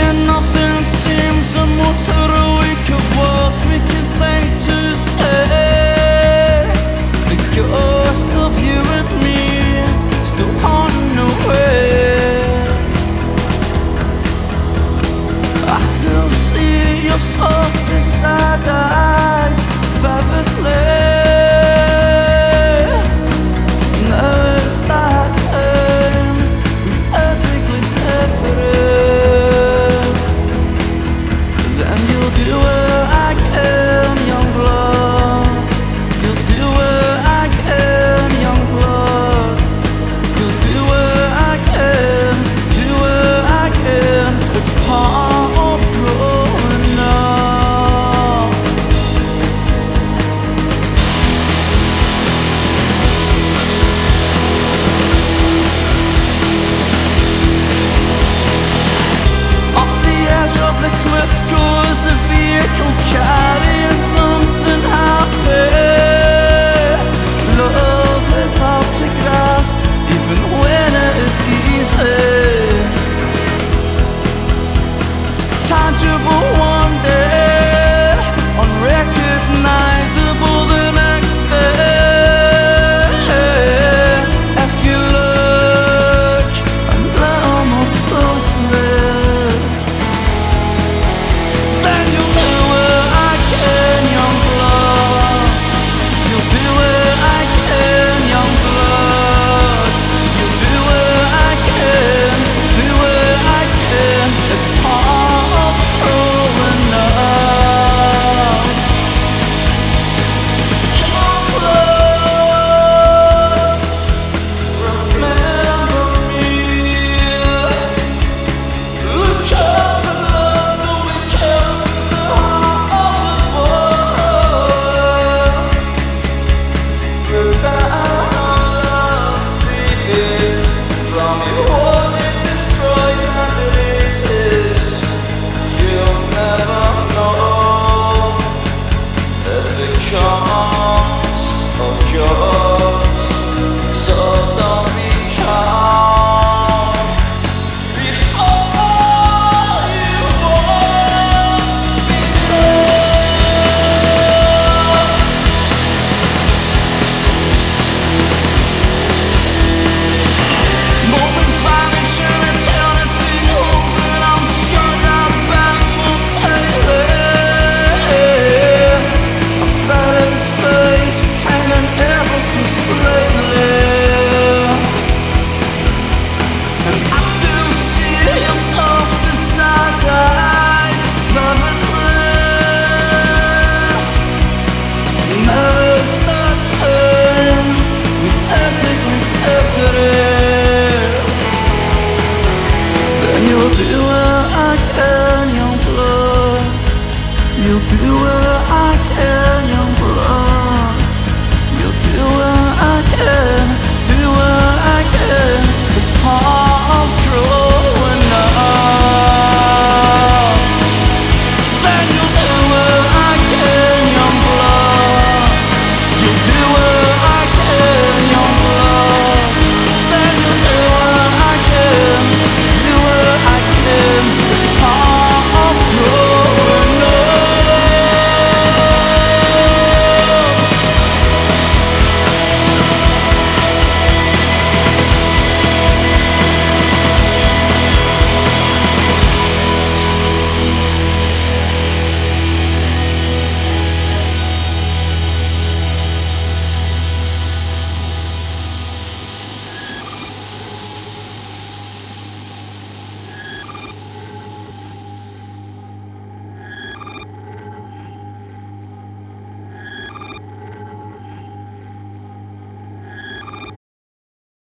and nothing seems the most heroic of words we can think to say. The ghost of you and me still haunting away. I still see your soft sad eyes vividly. Carrying something happy. Love is hard to grasp, even when it is easy. Tangible one day, unrecognizable the next day. If you look a little more closely, then you'll do what I can.